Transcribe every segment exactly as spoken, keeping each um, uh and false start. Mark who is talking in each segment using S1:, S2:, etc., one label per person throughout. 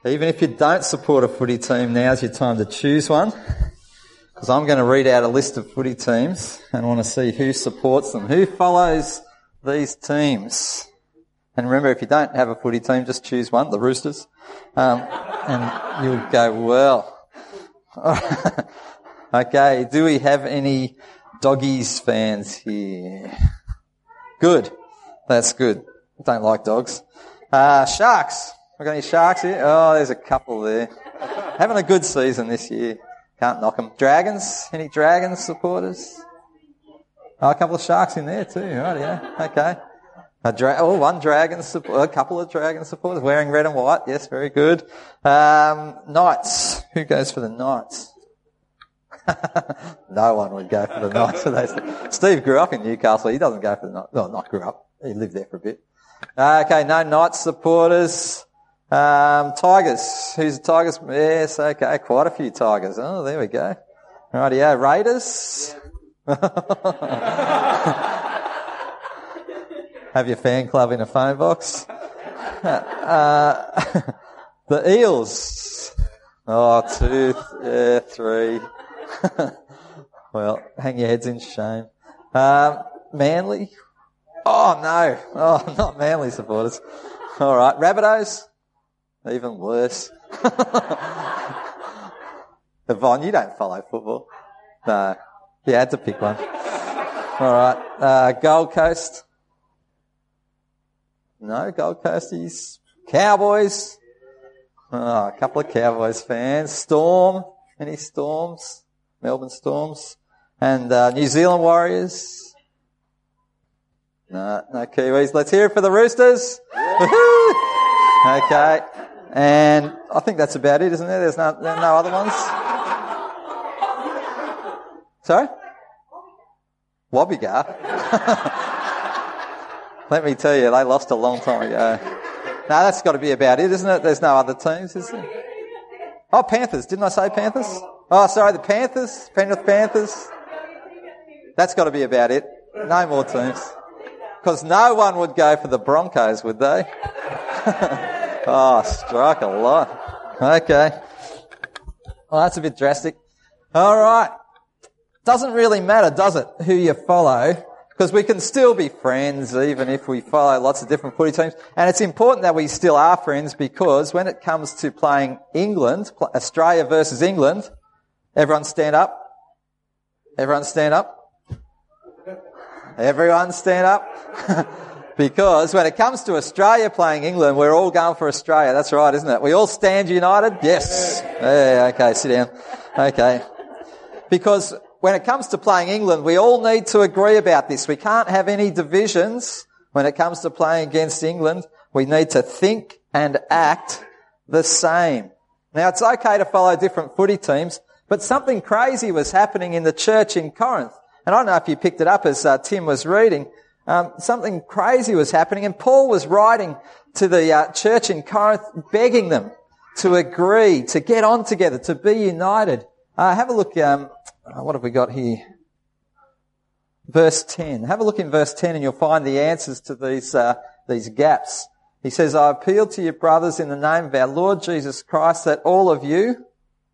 S1: Even if you don't support a footy team, now's your time to choose one. Because I'm going to read out a list of footy teams and want to see who supports them. Who follows these teams? And remember, if you don't have a footy team, just choose one, the Roosters. Um, and you'll go, well. Okay, do we have any Doggies fans here? Good. That's good. Don't like dogs. Uh, Sharks. We got any Sharks here? Oh, there's a couple there. Having a good season this year. Can't knock them. Dragons? Any Dragons supporters? Oh, a couple of Sharks in there too. Right, yeah. Okay. A dra- oh, one Dragon support, a couple of Dragon supporters wearing red and white. Yes, very good. Um, Knights. Who goes for the Knights? No one would go for the Knights. Steve grew up in Newcastle. He doesn't go for the Knights. Well, not grew up. He lived there for a bit. Okay, no Knights supporters. Um, Tigers. Who's the Tigers? Yes, okay, quite a few Tigers. Oh, there we go. Rightio. Raiders. Have your fan club in a phone box. Uh, the Eels. Oh, two, yeah, three. Well, hang your heads in shame. Um, Manly. Oh, no. Oh, not Manly supporters. All right. Rabbitohs. Even worse. Yvonne, you don't follow football. No. You had to pick one. All right. Uh, Gold Coast. No, Gold Coasties. Cowboys. Oh, a couple of Cowboys fans. Storm. Any Storms? Melbourne Storms. And uh, New Zealand Warriors. No, no Kiwis. Let's hear it for the Roosters. Okay. And I think that's about it, isn't there? There's no, there no other ones. Sorry? Wobbegar? Let me tell you, they lost a long time ago. No, that's got to be about it, isn't it? There's no other teams, is there? Oh, Panthers. Didn't I say Panthers? Oh, sorry, the Panthers. Penrith Panthers. That's got to be about it. No more teams. Because no one would go for the Broncos, would they? Oh, strike a lot. Okay. Well, that's a bit drastic. All right. Doesn't really matter, does it, who you follow? Because we can still be friends even if we follow lots of different footy teams. And it's important that we still are friends because when it comes to playing England, Australia versus England, everyone stand up. Everyone stand up. Everyone stand up. Because when it comes to Australia playing England, we're all going for Australia. That's right, isn't it? We all stand united? Yes. Yeah, okay, sit down. Okay. Because when it comes to playing England, we all need to agree about this. We can't have any divisions when it comes to playing against England. We need to think and act the same. Now, it's okay to follow different footy teams, but something crazy was happening in the church in Corinth. And I don't know if you picked it up as uh, Tim was reading. Um, something crazy was happening, and Paul was writing to the uh, church in Corinth, begging them to agree, to get on together, to be united. Uh, have a look, um, what have we got here? Verse ten. Have a look in verse ten and you'll find the answers to these, uh, these gaps. He says, I appeal to you, brothers, in the name of our Lord Jesus Christ, that all of you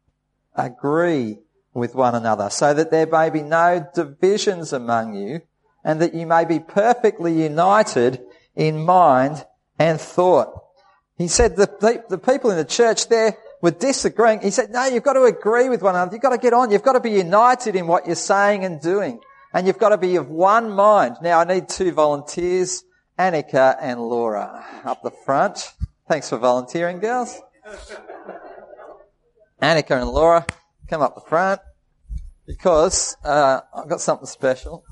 S1: agree with one another, so that there may be no divisions among you, and that you may be perfectly united in mind and thought. He said the, the people in the church there were disagreeing. He said, no, you've got to agree with one another. You've got to get on. You've got to be united in what you're saying and doing. And you've got to be of one mind. Now, I need two volunteers, Annika and Laura, up the front. Thanks for volunteering, girls. Annika and Laura, come up the front because uh, I've got something special.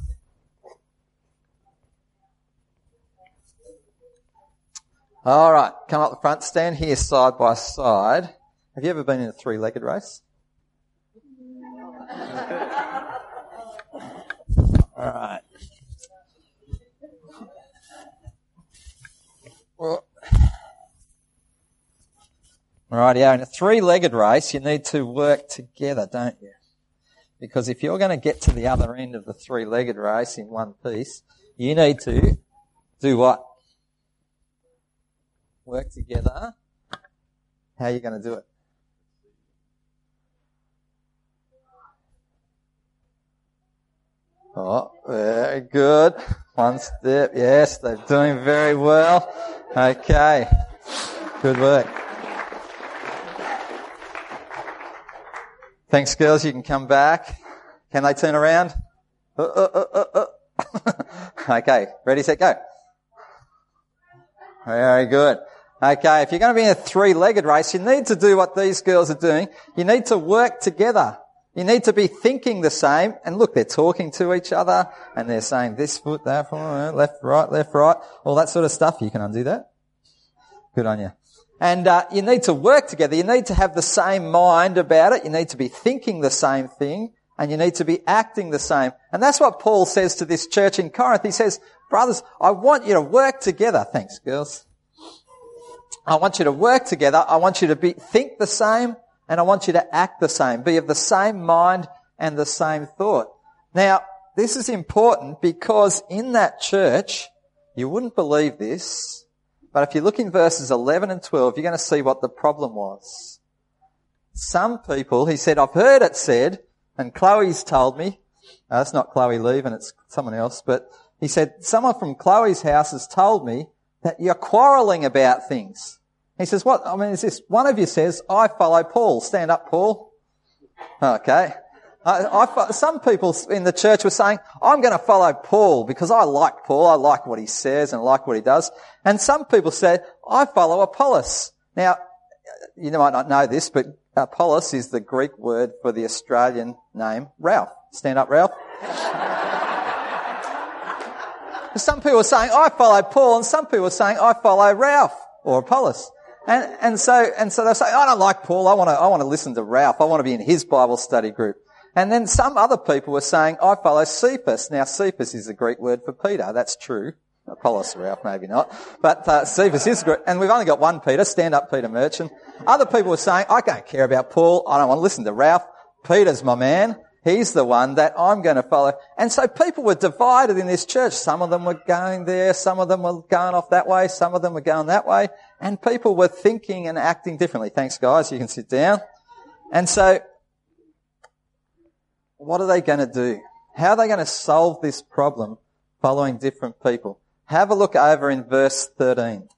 S1: All right, come up the front, stand here side by side. Have you ever been in a three-legged race? All right. Well, all right, yeah, in a three-legged race, you need to work together, don't you? Because if you're going to get to the other end of the three-legged race in one piece, you need to do what? Work together How are you going to do it? Oh, very good. One step. Yes, they're doing very well. Okay. Good work. Thanks, girls. You can come back. Can they turn around? Uh, uh, uh, uh, uh. Okay. Ready, set, go. Very good. Okay. If you're going to be in a three-legged race, you need to do what these girls are doing. You need to work together. You need to be thinking the same. And look, they're talking to each other and they're saying this foot, that foot, left, right, left, right, all that sort of stuff. You can undo that. Good on you. And uh, you need to work together. You need to have the same mind about it. You need to be thinking the same thing and you need to be acting the same. And that's what Paul says to this church in Corinth. He says, brothers, I want you to work together. Thanks, girls. I want you to work together. I want you to be think the same. And I want you to act the same, be of the same mind and the same thought. Now, this is important because in that church, you wouldn't believe this, but if you look in verses eleven and twelve, you're going to see what the problem was. Some people, he said, I've heard it said, and Chloe's told me, uh, it's not Chloe leaving, it's someone else, but he said, someone from Chloe's house has told me that you're quarrelling about things. He says, what, I mean, is this, one of you says, I follow Paul. Stand up, Paul. Okay. I, I, some people in the church were saying, I'm going to follow Paul because I like Paul. I like what he says and I like what he does. And some people said, I follow Apollos. Now, you might not know this, but Apollos is the Greek word for the Australian name Ralph. Stand up, Ralph. Some people were saying, I follow Paul, and some people were saying, I follow Ralph or Apollos. And, and so, and so they'll say, I don't like Paul. I want to, I want to listen to Ralph. I want to be in his Bible study group. And then some other people were saying, I follow Cephas. Now, Cephas is the Greek word for Peter. That's true. Apollos, Ralph, maybe not. But, uh, Cephas is Greek. And we've only got one Peter. Stand up, Peter Merchant. Other people were saying, I don't care about Paul. I don't want to listen to Ralph. Peter's my man. He's the one that I'm going to follow. And so people were divided in this church. Some of them were going there. Some of them were going off that way. Some of them were going that way. And people were thinking and acting differently. Thanks, guys. You can sit down. And so what are they going to do? How are they going to solve this problem following different people? Have a look over in verse thirteen.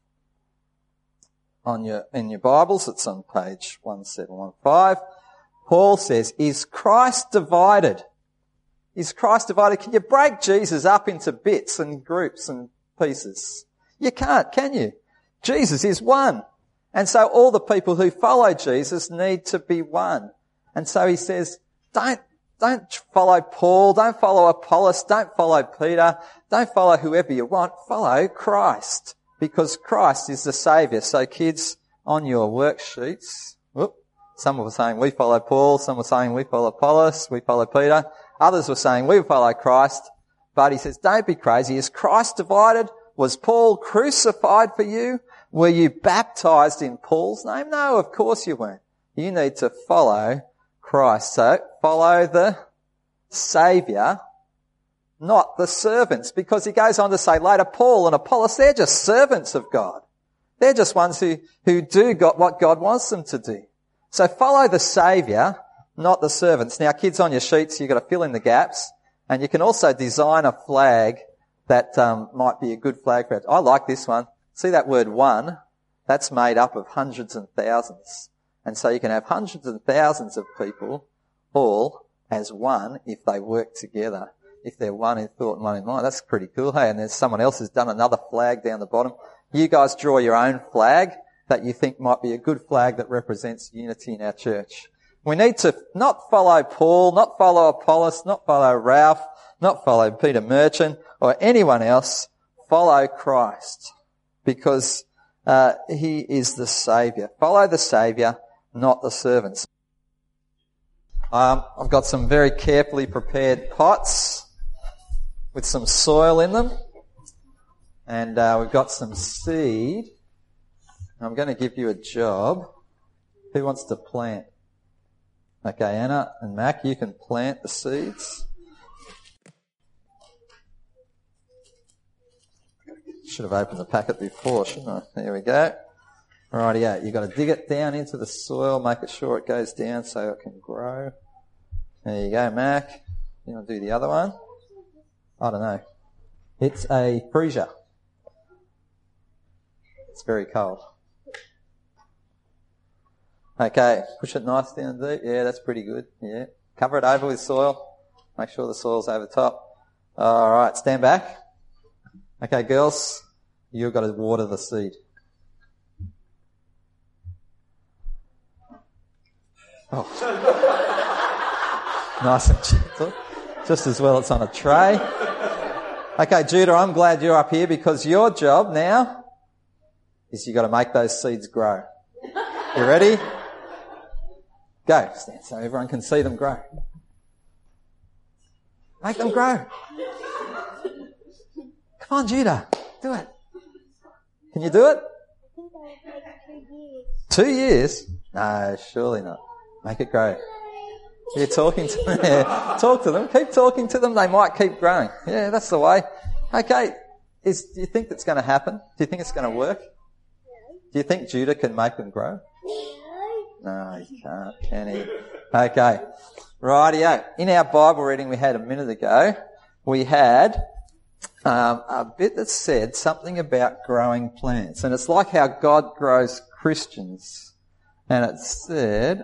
S1: On your, in your Bibles, it's on page one seven one five. Paul says, is Christ divided? Is Christ divided? Can you break Jesus up into bits and groups and pieces? You can't, can you? Jesus is one. And so all the people who follow Jesus need to be one. And so he says, don't, don't follow Paul, don't follow Apollos, don't follow Peter, don't follow whoever you want, follow Christ. Because Christ is the Saviour. So kids, on your worksheets, whoop, some were saying we follow Paul, some were saying we follow Apollos, we follow Peter. Others were saying we follow Christ. But he says, don't be crazy. Is Christ divided? Was Paul crucified for you? Were you baptized in Paul's name? No, of course you weren't. You need to follow Christ. So follow the Saviour, not the servants. Because he goes on to say later, Paul and Apollos, they're just servants of God. They're just ones who, who do got what God wants them to do. So follow the Saviour, not the servants. Now, kids, on your sheets, you've got to fill in the gaps. And you can also design a flag that um, might be a good flag for it. I like this one. See that word one? That's made up of hundreds and thousands. And so you can have hundreds and thousands of people all as one if they work together. If they're one in thought and one in mind. That's pretty cool, hey? And there's someone else who's done another flag down the bottom. You guys draw your own flag that you think might be a good flag that represents unity in our church. We need to not follow Paul, not follow Apollos, not follow Ralph, not follow Peter Merchant or anyone else. Follow Christ because uh, he is the Saviour. Follow the Saviour, not the servants. Um, I've got some very carefully prepared pots with some soil in them. And uh, we've got some seed. I'm going to give you a job. Who wants to plant? Okay, Anna and Mac, you can plant the seeds. Should have opened the packet before, shouldn't I? There we go. Rightio, you've got to dig it down into the soil, make sure it goes down so it can grow. There you go, Mac. You want to do the other one? I don't know. It's a freesia. It's very cold. Okay, push it nice down deep. Yeah, that's pretty good. Yeah. Cover it over with soil. Make sure the soil's over top. Alright, stand back. Okay, girls, you've got to water the seed. Oh. Nice and gentle. Just as well it's on a tray. Okay, Judah, I'm glad you're up here because your job now is you've got to make those seeds grow. You ready? Go. Stand so everyone can see them grow. Make them grow. Come on, Judah. Do it. Can you do it? Two years? No, surely not. Make it grow. You're talking to them. Yeah, talk to them. Keep talking to them. They might keep growing. Yeah, that's the way. Okay. Is, do you think that's going to happen? Do you think it's going to work? Do you think Judah can make them grow? No, he can't, can he? Okay. Rightio. In our Bible reading we had a minute ago, we had um, a bit that said something about growing plants. And it's like how God grows Christians. And it said,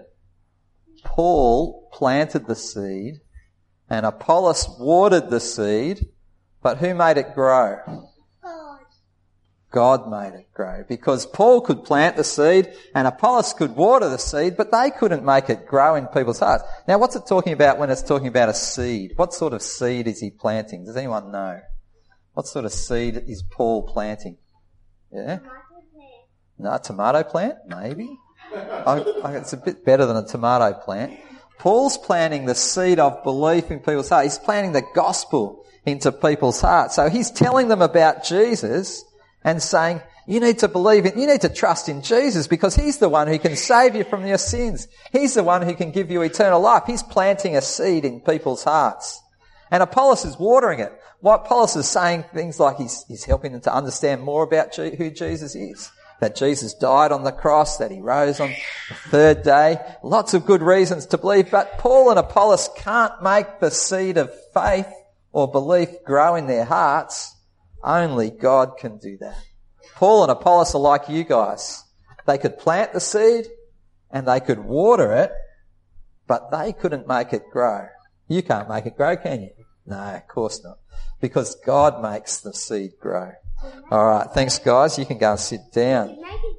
S1: Paul planted the seed and Apollos watered the seed, but who made it grow? God. God made it grow. Because Paul could plant the seed and Apollos could water the seed, but they couldn't make it grow in people's hearts. Now what's it talking about when it's talking about a seed? What sort of seed is he planting? Does anyone know? What sort of seed is Paul planting? Yeah? No, a tomato plant? Maybe. I, I, it's a bit better than a tomato plant. Paul's planting the seed of belief in people's hearts. He's planting the gospel into people's hearts. So he's telling them about Jesus and saying, you need to believe in, you need to trust in Jesus because he's the one who can save you from your sins. He's the one who can give you eternal life. He's planting a seed in people's hearts. And Apollos is watering it. What Apollos is saying things like he's, he's helping them to understand more about G, who Jesus is. That Jesus died on the cross, that he rose on the third day. Lots of good reasons to believe, but Paul and Apollos can't make the seed of faith or belief grow in their hearts. Only God can do that. Paul and Apollos are like you guys. They could plant the seed and they could water it, but they couldn't make it grow. You can't make it grow, can you? No, of course not. Because God makes the seed grow. All right, thanks, guys. You can go and sit down.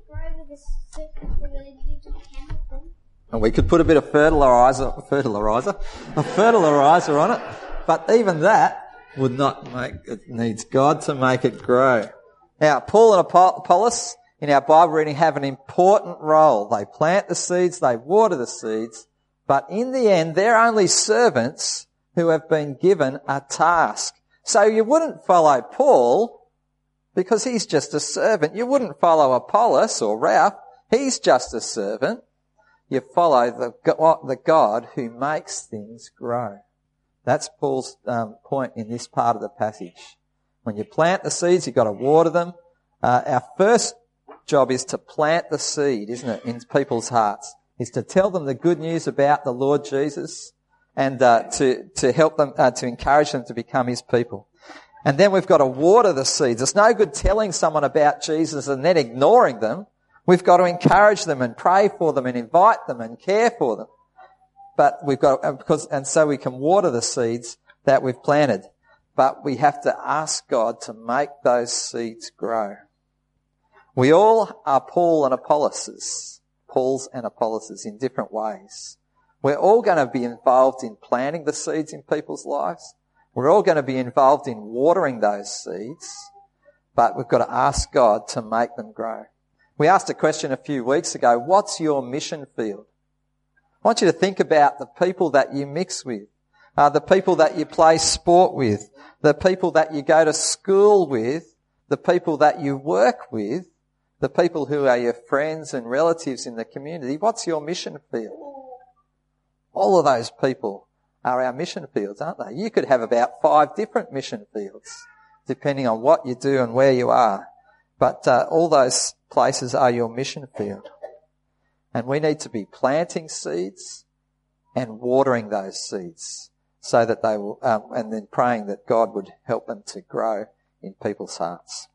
S1: And we could put a bit of fertilizer, fertilizer, a fertilizer on it, but even that would not make it. Needs God to make it grow. Now, Paul and Apollos in our Bible reading have an important role. They plant the seeds, they water the seeds, but in the end, they're only servants who have been given a task. So you wouldn't follow Paul because he's just a servant. You wouldn't follow Apollos or Ralph. He's just a servant. You follow the, the God who makes things grow. That's Paul's um, point in this part of the passage. When you plant the seeds, you've got to water them. Uh, our first job is to plant the seed, isn't it, in people's hearts, is to tell them the good news about the Lord Jesus and uh, to, to help them, uh, to encourage them to become his people. And then we've got to water the seeds. It's no good telling someone about Jesus and then ignoring them. We've got to encourage them and pray for them and invite them and care for them. But we've got, because, and so we can water the seeds that we've planted. But we have to ask God to make those seeds grow. We all are Paul and Apolloses, Pauls and Apolloses in different ways. We're all going to be involved in planting the seeds in people's lives. We're all going to be involved in watering those seeds, but we've got to ask God to make them grow. We asked a question a few weeks ago, what's your mission field? I want you to think about the people that you mix with, uh, the people that you play sport with, the people that you go to school with, the people that you work with, the people who are your friends and relatives in the community. What's your mission field? All of those people are our mission fields, aren't they? You could have about five different mission fields, depending on what you do and where you are. But uh, all those places are your mission field. And we need to be planting seeds and watering those seeds so that they will, um, and then praying that God would help them to grow in people's hearts.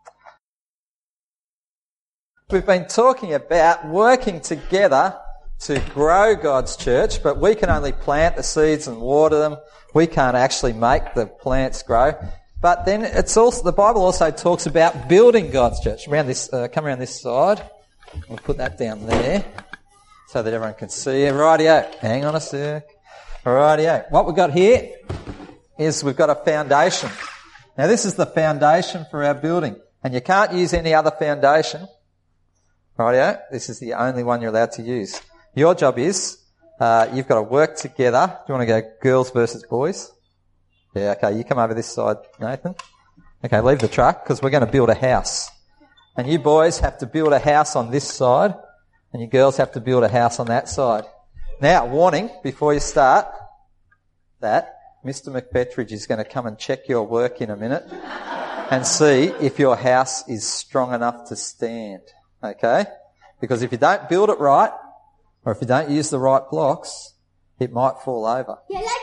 S1: We've been talking about working together to grow God's church, but we can only plant the seeds and water them. We can't actually make the plants grow. But then it's also, the Bible also talks about building God's church. Around this, uh, come around this side. We'll put that down there so that everyone can see it. Rightio. Hang on a sec. Rightio. What we've got here is we've got a foundation. Now this is the foundation for our building. And you can't use any other foundation. Rightio. This is the only one you're allowed to use. Your job is, uh, you've got to work together. Do you want to go girls versus boys? Yeah, okay, you come over this side, Nathan. Okay, leave the truck, because we're going to build a house. And you boys have to build a house on this side, and you girls have to build a house on that side. Now, warning, before you start, that Mister McBettridge is going to come and check your work in a minute and see if your house is strong enough to stand. Okay? Because if you don't build it right, or if you don't use the right blocks, it might fall over.
S2: Yeah, like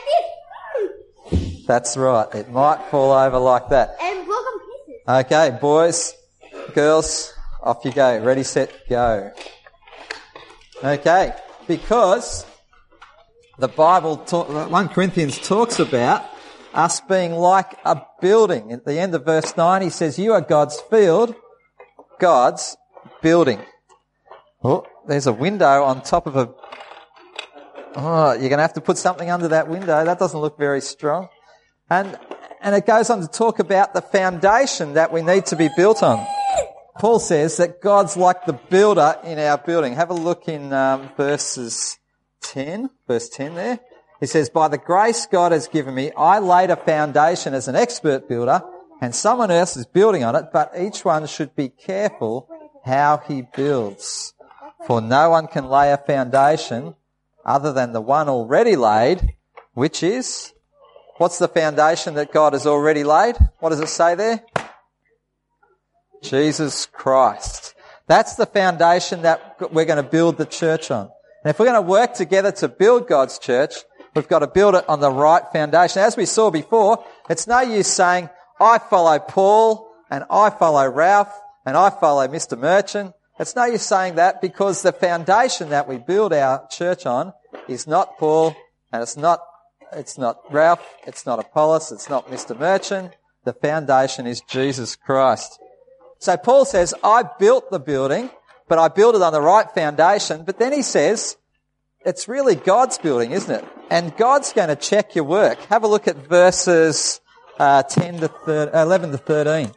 S2: this.
S1: That's right. It might fall over like that.
S2: And broken pieces.
S1: Okay, boys, girls, off you go. Ready, set, go. Okay, because the Bible, talk, First Corinthians talks about us being like a building. At the end of verse nine, he says, you are God's field, God's building. Oh, there's a window on top of a... Oh, you're going to have to put something under that window. That doesn't look very strong. And and it goes on to talk about the foundation that we need to be built on. Paul says that God's like the builder in our building. Have a look in um, verses ten, verse ten there. He says, by the grace God has given me, I laid a foundation as an expert builder, and someone else is building on it, but each one should be careful how he builds. For no one can lay a foundation other than the one already laid, which is... What's the foundation that God has already laid? What does it say there? Jesus Christ. That's the foundation that we're going to build the church on. And if we're going to work together to build God's church, we've got to build it on the right foundation. As we saw before, it's no use saying, I follow Paul, and I follow Ralph, and I follow Mister Merchant. It's no use saying that, because the foundation that we build our church on is not Paul, and it's not It's not Ralph, it's not Apollos, it's not Mister Merchant. The foundation is Jesus Christ. So Paul says, I built the building, but I built it on the right foundation. But then he says, it's really God's building, isn't it? And God's going to check your work. Have a look at verses uh, ten to thirteen, eleven to thirteen.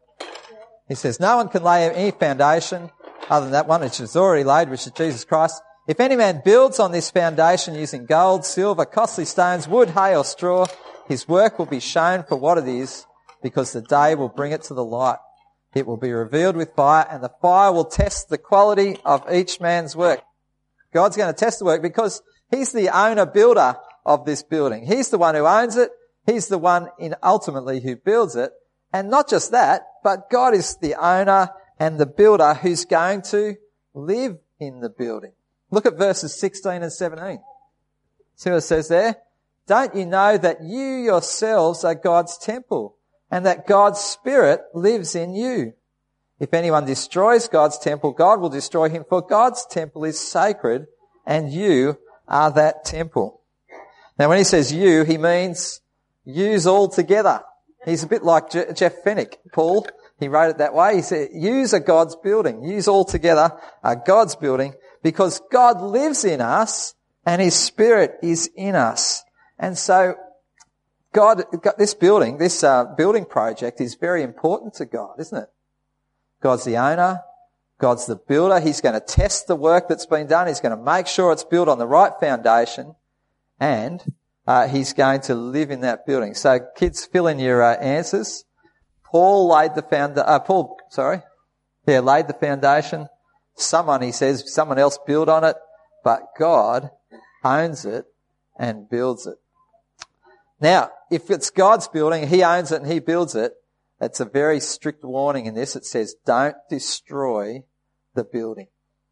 S1: He says, no one can lay any foundation other than that one which is already laid, which is Jesus Christ. If any man builds on this foundation using gold, silver, costly stones, wood, hay or straw, his work will be shown for what it is, because the day will bring it to the light. It will be revealed with fire, and the fire will test the quality of each man's work. God's going to test the work because he's the owner builder of this building. He's the one who owns it. He's the one in ultimately who builds it. And not just that, but God is the owner and the builder who's going to live in the building. Look at verses sixteen and seventeen. See what it says there? Don't you know that you yourselves are God's temple, and that God's Spirit lives in you? If anyone destroys God's temple, God will destroy him, for God's temple is sacred, and you are that temple. Now when he says you, he means yous all together. He's a bit like Je- Jeff Fennick, Paul. He wrote it that way. He said, yous are God's building. Yous all together are God's building, because God lives in us and his Spirit is in us. And so God, this building, this uh, building project is very important to God, isn't it? God's the owner. God's the builder. He's going to test the work that's been done. He's going to make sure it's built on the right foundation, and uh, he's going to live in that building. So kids, fill in your uh, answers. Paul laid the found, uh, Paul, sorry, yeah, laid the foundation. Someone, he says, someone else build on it, but God owns it and builds it. Now, if it's God's building, he owns it and he builds it, it's a very strict warning in this. It says, don't destroy the building.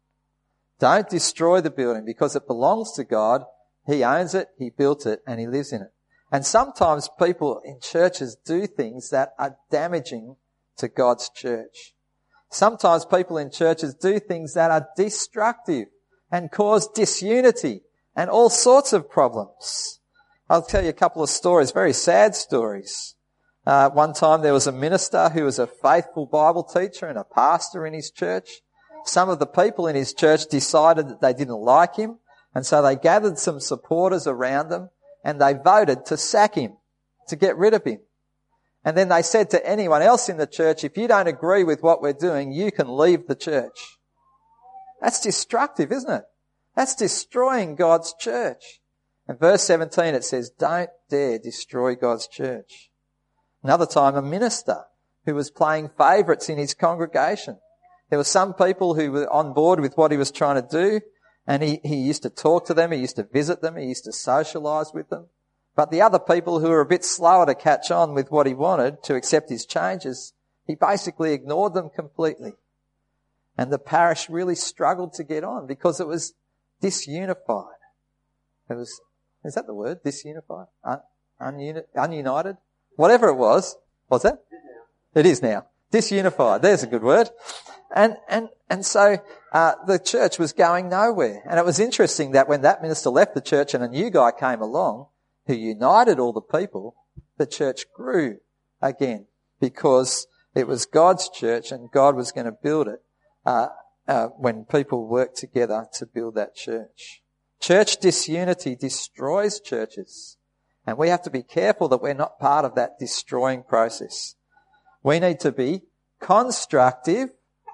S1: Don't destroy the building because it belongs to God. He owns it, He built it, and He lives in it. And sometimes people in churches do things that are damaging to God's church. Sometimes people in churches do things that are destructive and cause disunity and all sorts of problems. I'll tell you a couple of stories, very sad stories. Uh, one time there was a minister who was a faithful Bible teacher and a pastor in his church. Some of the people in his church decided that they didn't like him, and so they gathered some supporters around them and they voted to sack him, to get rid of him. And then they said to anyone else in the church, if you don't agree with what we're doing, you can leave the church. That's destructive, isn't it? That's destroying God's church. In verse seventeen it says, don't dare destroy God's church. Another time, a minister who was playing favourites in his congregation. There were some people who were on board with what he was trying to do, and he, he used to talk to them, he used to visit them, he used to socialise with them. But the other people who were a bit slower to catch on with what he wanted, to accept his changes, he basically ignored them completely. And the parish really struggled to get on because it was disunified. It was, is that the word? Disunified? Un, ununi, ununited? Whatever it was. What's that? It is now. Disunified. There's a good word. And, and, and so, uh, the church was going nowhere. And it was interesting that when that minister left the church and a new guy came along who united all the people, the church grew again because it was God's church and God was going to build it, uh, uh, when people worked together to build that church. Church disunity destroys churches. And we have to be careful that we're not part of that destroying process. We need to be constructive,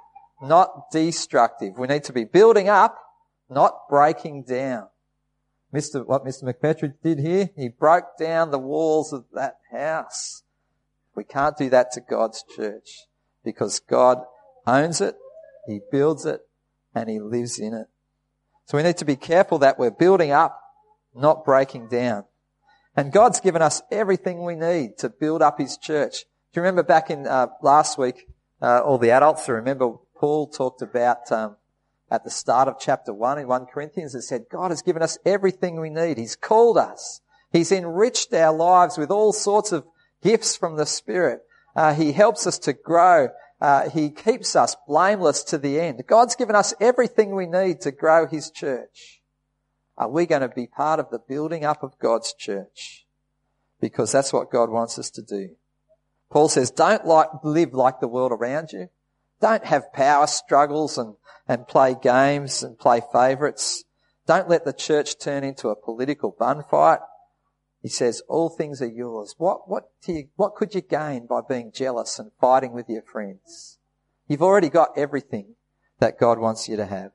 S1: not destructive. We need to be building up, not breaking down. Mister What Mister McPetrick did here, he broke down the walls of that house. We can't do that to God's church because God owns it, He builds it, and He lives in it. So we need to be careful that we're building up, not breaking down. And God's given us everything we need to build up His church. Do you remember back in uh, last week, uh, all the adults who remember Paul talked about um, at the start of chapter one in First Corinthians, it said God has given us everything we need. He's called us. He's enriched our lives with all sorts of gifts from the Spirit. Uh, he helps us to grow. Uh, he keeps us blameless to the end. God's given us everything we need to grow His church. Are we going to be part of the building up of God's church? Because that's what God wants us to do. Paul says, don't like, live like the world around you. Don't have power struggles and, and play games and play favourites. Don't let the church turn into a political bun fight. He says, all things are yours. What, what, do you, what could you gain by being jealous and fighting with your friends? You've already got everything that God wants you to have.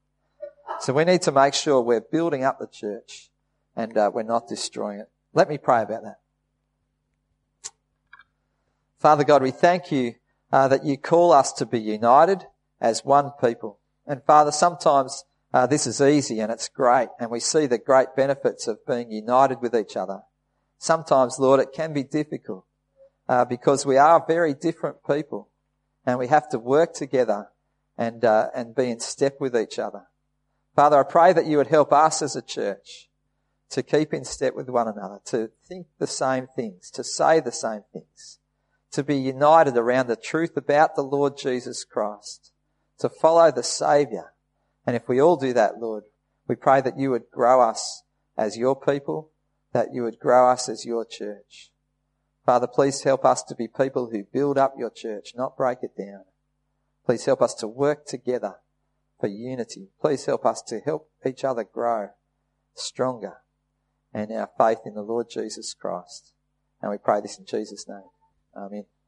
S1: So we need to make sure we're building up the church and uh, we're not destroying it. Let me pray about that. Father God, we thank you uh, that you call us to be united as one people. And Father, sometimes uh, this is easy and it's great, and we see the great benefits of being united with each other. Sometimes, Lord, it can be difficult uh, because we are very different people and we have to work together and uh, and be in step with each other. Father, I pray that you would help us as a church to keep in step with one another, to think the same things, to say the same things, to be united around the truth about the Lord Jesus Christ, to follow the Saviour. And if we all do that, Lord, we pray that you would grow us as your people, that you would grow us as your church. Father, please help us to be people who build up your church, not break it down. Please help us to work together for unity. Please help us to help each other grow stronger in our faith in the Lord Jesus Christ. And we pray this in Jesus' name. Amen.